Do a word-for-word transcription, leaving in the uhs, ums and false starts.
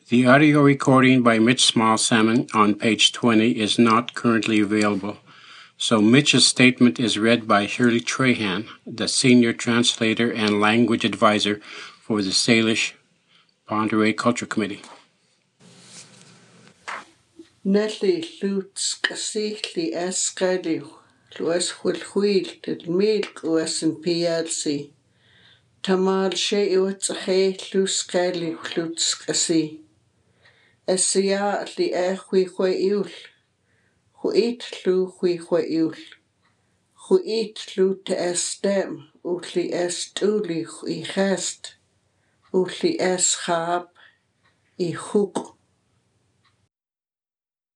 The audio recording by Mitch Small Salmon on page twenty is not currently available, so Mitch's statement is read by Shirley Trahan, the Senior Translator and Language Advisor for the Salish Pend Oreille Culture Committee. Nelly Lutz Casihli Ascaliu, Luas Hulhuil, Milk, Uasin P L C. Tamal Shea Utsahe, Luscali, Lutz Casi. Essia li Ahui Huiul, Huit Lu Hui Huiul. Huit Lu te Estem, Utli Estuli Hui Hast, Utli Es Hab, I Hook.